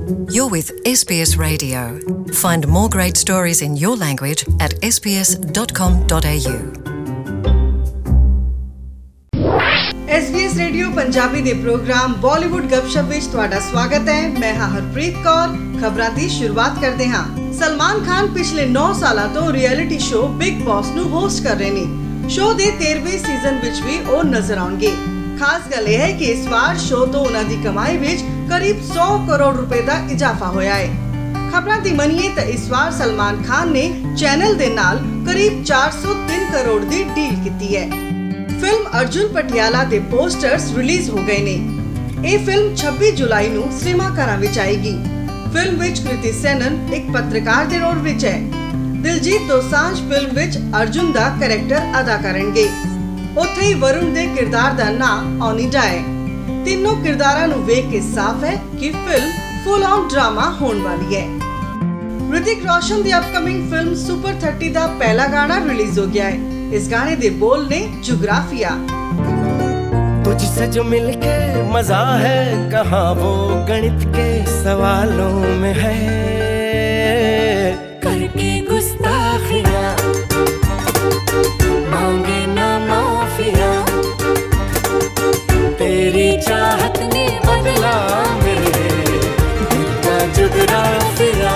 You're with SBS Radio. Find more great stories in your language at sbs.com.au. SBS radio Punjabi ਦੇ program Bollywood ਗੱਪਸ਼ਪ ਵਿੱਚ ਤੁਹਾਡਾ ਸਵਾਗਤ ਹੈ। ਮੈਂ ਹਾਂ ਹਰਪ੍ਰੀਤ ਕੌਰ। ਖਬਰਾਂ ਦੀ ਸ਼ੁਰੂਆਤ ਕਰਦੇ ਹਾਂ। ਸਲਮਾਨ ਖਾਨ ਪਿਛਲੇ 9 ਸਾਲਾਂ ਤੋਂ ਰਿਐਲਿਟੀ ਸ਼ੋਅ ਬਿਗ ਬੌਸ ਨੂੰ ਹੋਸਟ ਕਰ ਰਹੇ ਨੇ। ਸ਼ੋਅ ਦੇ 13ਵੇਂ ਸੀਜ਼ਨ ਵਿੱਚ ਵੀ ਉਹ ਨਜ਼ਰ ਆਉਣਗੇ। ਖਾਸ ਗੱਲ ਇਹ ਹੈ ਕਿ ਇਸ ਵਾਰ ਸ਼ੋਅ ਤੋਂ ਉਹਨਾਂ ਦੀ ਕਮਾਈ ਵਿੱਚ ਕਰੀਬ 100 ਕਰੋੜ ਰੁਪਏ ਦਾ ਇਜ਼ਾਫਾ ਹੋਇਆ ਹੈ। ਖਬਰਾਂ ਦੀ ਮੰਨੀਏ ਤਾਂ ਇਸ ਵਾਰ ਸਲਮਾਨ ਖਾਨ ਨੇ ਚੈਨਲ ਦੇ ਨਾਲ ਕਰੀਬ 403 ਕਰੋੜ ਦੀ ਡੀਲ ਕੀਤੀ ਹੈ। ਫਿਲਮ ਅਰਜੁਨ ਪਟਿਆਲਾ ਦੇ ਪੋਸਟਰਸ ਰਿਲੀਜ਼ ਹੋ ਗਏ ਨੇ। ਇਹ ਫਿਲਮ 26 ਜੁਲਾਈ ਨੂੰ ਸਿਨੇਮਾ ਘਰਾਂ ਵਿੱਚ ਆਏਗੀ। ਫਿਲਮ ਵਿੱਚ ਕ੍ਰਿਤੀ ਸੈਨਨ ਇੱਕ ਪੱਤਰਕਾਰ ਦੇ ਰੋਲ ਵਿੱਚ ਹੈ। ਦਿਲਜੀਤ ਦੋਸਾਂਝ ਫਿਲਮ ਵਿੱਚ ਅਰਜੁਨ ਦਾ ਕੈਰੈਕਟਰ ਅਦਾ ਕਰਨਗੇ। ਉੱਥੇ ਹੀ ਵਰੁਣ ਦੇ ਕਿਰਦਾਰ ਦਾ ਨਾਮ ਓਨੀਡਾ ਹੈ। ਤਿੰਨੋਂ ਕਿਰਦਾਰਾਂ ਨੂੰ ਵੇਖ ਕੇ ਸਾਫ਼ ਹੈ ਕਿ ਫਿਲਮ ਫੁੱਲ ਔਨ ਡਰਾਮਾ ਹੋਣ ਵਾਲੀ ਹੈ। ਰਿਤਿਕ ਰੋਸ਼ਨ ਦੀ ਅਪਕਮਿੰਗ ਫਿਲਮ ਸੁਪਰ 30 ਦਾ ਪਹਿਲਾ ਗਾਣਾ ਰਿਲੀਜ਼ ਹੋ ਗਿਆ ਹੈ। इस गाने दे बोल ने जोग्राफिया। तुझसे जो मिलके मजा है कहाँ वो गणित के सवालों में है, करके गुस्ताखियाँ मांगे ना माफिया, तेरी चाहत ने बदला मेरे दिल का जोग्राफिया।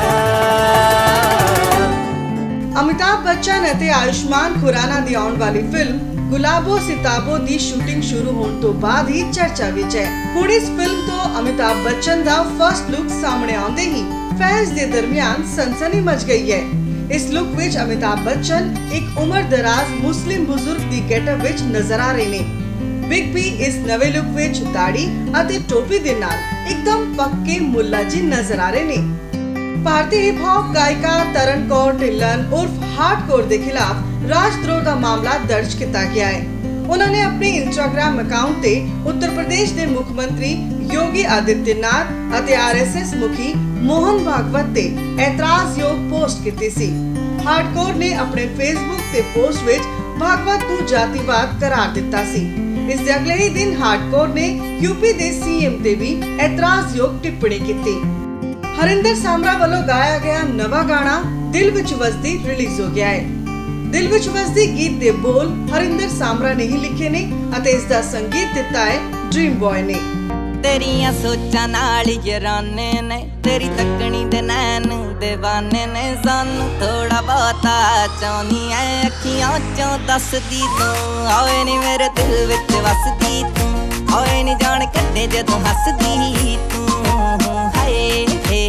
ਅਮਿਤਾਭ ਬੱਚਨ ਅਤੇ ਆਯੁਸ਼ਮਾਨ ਖੁਰਾਨਾ ਦੀ ਆਉਣ ਵਾਲੀ ਫਿਲਮ ਗੁਲਾਬੋ ਸਿਤਾਬੋ ਦੀ ਸ਼ੂਟਿੰਗ ਸ਼ੁਰੂ ਹੋਣ ਤੋਂ ਬਾਅਦ ਹੀ ਚਰਚਾ ਵਿੱਚ ਹੈ। ਹੁਣ ਇਸ ਫਿਲਮ ਤੋਂ ਅਮਿਤਾਭ ਬੱਚਨ ਦਾ ਫਰਸਟ ਲੁੱਕ ਸਾਹਮਣੇ ਆਉਂਦੇ ਹੀ ਫੈਨਸ ਦੇ ਦਰਮਿਆਨ ਸਨਸਨੀ ਮਚ ਗਈ ਹੈ। ਇਸ ਲੁੱਕ ਵਿੱਚ ਅਮਿਤਾਭ ਬੱਚਨ ਇੱਕ ਉਮਰ-ਦਰਾਜ਼ ਮੁਸਲਿਮ ਬਜ਼ੁਰਗ ਦੀ ਗੈਟਅਪ ਵਿੱਚ ਨਜ਼ਰ ਆ ਰਹੇ ਨੇ। ਬਿਗ ਬੀ ਇਸ ਨਵੇਂ ਲੁੱਕ ਵਿੱਚ ਦਾੜੀ ਅਤੇ ਟੋਪੀ ਦੇ ਨਾਲ ਇੱਕਦਮ ਪੱਕੇ ਮੁੱਲਾ ਜੀ ਨਜ਼ਰ ਆ ਰਹੇ ਨੇ। ਭਾਰਤੀ ਹਿਪ ਹੌਪ ਗਾਇਕਾ ਤਰਨ ਕੌਰ ਢਿੱਲਨ ਉਰਫ ਹਾਰਡਕੋਰ ਦੇ ਖਿਲਾਫ ਰਾਜਦਰੋਹ ਦਾ ਮਾਮਲਾ ਦਰਜ ਕੀਤਾ ਗਿਆ ਹੈ। ਉਹਨਾਂ ਨੇ ਆਪਣੇ ਇੰਸਟਾਗ੍ਰਾਮ ਅਕਾਊਂਟ ਤੇ ਉੱਤਰ ਪ੍ਰਦੇਸ਼ ਦੇ ਮੁੱਖ ਮੰਤਰੀ ਯੋਗੀ ਆਦਿੱਤਿਆਨਾਥ ਅਤੇ RSS ਮੁਖੀ ਮੋਹਨ ਭਾਗਵਤ ਤੇ ਇਤਰਾਜ਼ਯੋਗ ਪੋਸਟ ਕੀਤੀ ਸੀ। ਹਾਰਡਕੋਰ ਨੇ ਆਪਣੇ ਫੇਸਬੁੱਕ ਤੇ ਪੋਸਟ ਵਿੱਚ ਭਾਗਵਤ ਨੂੰ ਜਾਤੀਵਾਦ ਕਰਾਰ ਦਿੱਤਾ ਸੀ। ਇਸ ਦੇ ਅਗਲੇ ਹੀ ਦਿਨ ਹਾਰਡਕੋਰ ਨੇ UP ਦੇ CM ਤੇ ਵੀ ਇਤਰਾਜ਼ਯੋਗ ਟਿੱਪਣੀ ਕੀਤੀ। ਹਰਿੰਦਰ ਸਾਮਰਾ ਵੱਲੋਂ ਗਾਇਆ ਗਿਆ ਨਵਾਂ ਗਾਣਾ ਦਿਲ ਵਿੱਚ ਵਸਦੀ ਰਿਲੀਜ਼ ਹੋ ਗਿਆ ਹੈ। ਦਿਲ ਵਿੱਚ ਵਸਦੀ ਗੀਤ ਦੇ ਬੋਲ ਹਰਿੰਦਰ ਸਾਮਰਾ ਨੇ ਹੀ ਲਿਖੇ ਨੇ ਅਤੇ ਇਸ ਦਾ ਸੰਗੀਤ ਦਿੱਤਾ ਹੈ ਡ੍ਰੀਮ ਬॉय ਨੇ। ਤੇਰੀਆਂ ਸੋਚਾਂ ਨਾਲ ਯਾਰਾਨੇ ਨੇ, ਤੇਰੀ ਤੱਕਣੀ ਦੇ ਨੈਣ ਦੇਵਾਨੇ ਨੇ, ਸਾਨੂੰ ਥੋੜਾ ਬਹੁਤਾ ਚਾਹੁੰਦੀ ਐ ਅੱਖੀਆਂ ਚੋਂ ਦੱਸਦੀ ਤੂੰ, ਆਏ ਨੀ ਮੇਰੇ ਦਿਲ ਵਿੱਚ ਵਸਦੀ ਤੂੰ, ਆਏ ਨੀ ਜਾਣ ਕੱਢੇ ਜਦੋਂ ਹੱਸਦੀ ਤੂੰ, ਹਾਏ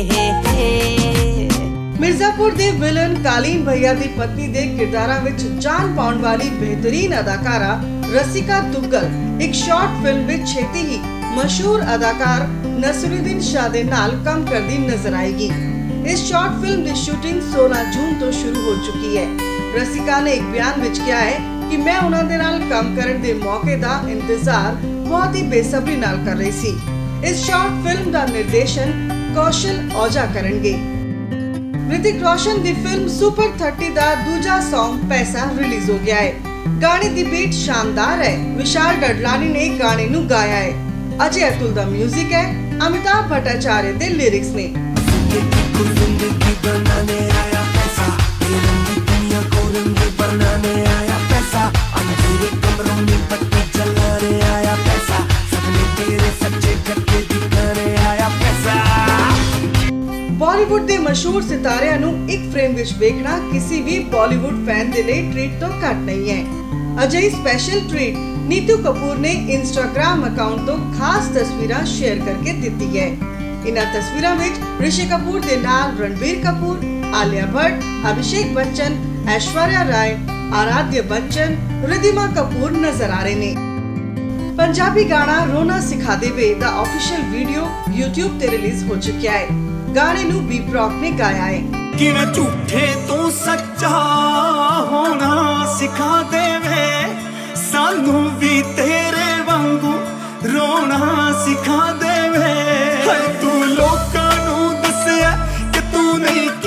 ਮਿਰਜ਼ਾਪੁਰ ਦੇ ਵਿਲਨ ਕਾਲੀਨ ਭਈਆ ਦੀ ਪਤਨੀ ਦੇ ਕਿਰਦਾਰਾਂ ਵਿੱਚ ਜਾਨ ਪਾਉਣ ਵਾਲੀ ਬਿਹਤਰੀਨ ਅਦਾਕਾਰਾ ਰਸਿਕਾ ਦੁੱਗਲ ਇੱਕ ਸ਼ਾਰਟ ਫਿਲਮ ਵਿੱਚ ਛੇਤੀ ਹੀ ਮਸ਼ਹੂਰ ਅਦਾਕਾਰ ਨਸਰੂਦੀਨ ਸ਼ਾਹ ਦੇ ਨਾਲ ਕੰਮ ਕਰਦੀ ਨਜ਼ਰ ਆਏਗੀ। ਇਸ ਸ਼ਾਰਟ ਫਿਲਮ ਦੀ ਸ਼ੂਟਿੰਗ 16 ਜੂਨ ਤੋਂ ਸ਼ੁਰੂ ਹੋ ਚੁੱਕੀ ਹੈ। ਰਸਿਕਾ ਨੇ ਇੱਕ ਬਿਆਨ ਵਿੱਚ ਕਿਹਾ ਹੈ ਕਿ ਮੈਂ ਉਹਨਾਂ ਦੇ ਨਾਲ ਕੰਮ ਕਰਨ ਦੇ ਮੌਕੇ ਦਾ ਇੰਤਜ਼ਾਰ ਬਹੁਤ ਹੀ ਬੇਸਬਰੀ ਨਾਲ ਕਰ ਰਹੀ ਸੀ। ਇਸ ਸ਼ਾਰਟ ਫਿਲਮ ਦਾ ਨਿਰਦੇਸ਼ਨ ਕੌਸ਼ਲ ਔਜਾ ਕਰਨਗੇ। ਰਿਤਿਕ ਰੋਸ਼ਨ ਦੀ ਫਿਲਮ ਸੁਪਰ 30 ਦਾ ਦੂਜਾ ਸੌਂਗ ਪੈਸਾ ਰਿਲੀਜ਼ ਹੋ ਗਿਆ ਹੈ। ਗਾਣੇ ਦੀ ਬੀਟ ਸ਼ਾਨਦਾਰ ਹੈ। ਵਿਸ਼ਾਲ ਡਡਲਾਨੀ ਨੇ ਗਾਣੇ ਨੂੰ ਗਾਇਆ ਹੈ। ਅਜੇ ਅਤੁਲ ਦਾ ਮਿਊਜ਼ਿਕ ਹੈ। ਅਮਿਤਾਭ ਭੱਟਾਚਾਰਿਆ ਦੇ ਲਿਰਿਕਸ ਨੇ। ਬਾਲੀਵੁੱਡ ਦੇ ਮਸ਼ਹੂਰ ਸਿਤਾਰਿਆਂ ਨੂੰ ਇੱਕ ਫਰੇਮ ਵਿੱਚ ਵੇਖਣਾ ਕਿਸੇ ਵੀ ਬਾਲੀਵੁੱਡ ਫੈਨ ਦੇ ਲਈ ਟ੍ਰੀਟ ਤੋਂ ਘੱਟ ਨਹੀਂ ਹੈ। ਅਜਿਹੀ ਸਪੈਸ਼ਲ ਟ੍ਰੀਟ ਨੀਤੂ ਕਪੂਰ ਨੇ ਇੰਸਟਾਗ੍ਰਾਮ ਅਕਾਊਂਟ ਤੋਂ ਖਾਸ ਤਸਵੀਰਾਂ ਸ਼ੇਅਰ ਕਰਕੇ ਦਿੱਤੀ ਹੈ। ਇਨ੍ਹਾਂ ਤਸਵੀਰਾਂ ਵਿੱਚ ਰਿਸ਼ੀ ਕਪੂਰ ਦੇ ਨਾਲ ਰਣਬੀਰ ਕਪੂਰ, ਆਲਿਆ ਭੱਟ, ਅਭਿਸ਼ੇਕ ਬੱਚਨ, ਐਸ਼ਵਰਿਆ ਰਾਏ, ਆਰਾਧਿਆ ਬੱਚਨ, ਰਿਧਿਮਾ ਕਪੂਰ ਨਜ਼ਰ ਆ ਰਹੇ ਨੇ। ਪੰਜਾਬੀ ਗਾਣਾ ਰੋਣਾ ਸਿਖਾ ਦੇਵੇ ਦਾ ਆਫੀਸ਼ੀਅਲ ਵੀਡੀਓ YouTube ਤੇ ਰਿਲੀਜ਼ ਹੋ ਚੁੱਕਿਆ ਹੈ। ਗਾਣੇ ਨੂੰ ਬੀ ਪ੍ਰੌਕ ਨੇ ਗਾਇਆ ਹੈ। ਕਿਵੇਂ ਝੂਠੇ ਤੋਂ ਸੱਚਾ ਹੋਣਾ ਸਿਖਾ ਦੇਵੇ, ਸਾਨੂੰ ਵੀ ਤੇਰੇ ਵਾਂਗੂ ਰੋਣਾ ਸਿਖਾ ਦੇਵੇ। ਤੂੰ ਲੋਕਾਂ ਨੂੰ ਦੱਸਿਆ ਕਿ ਤੂੰ ਨਹੀਂ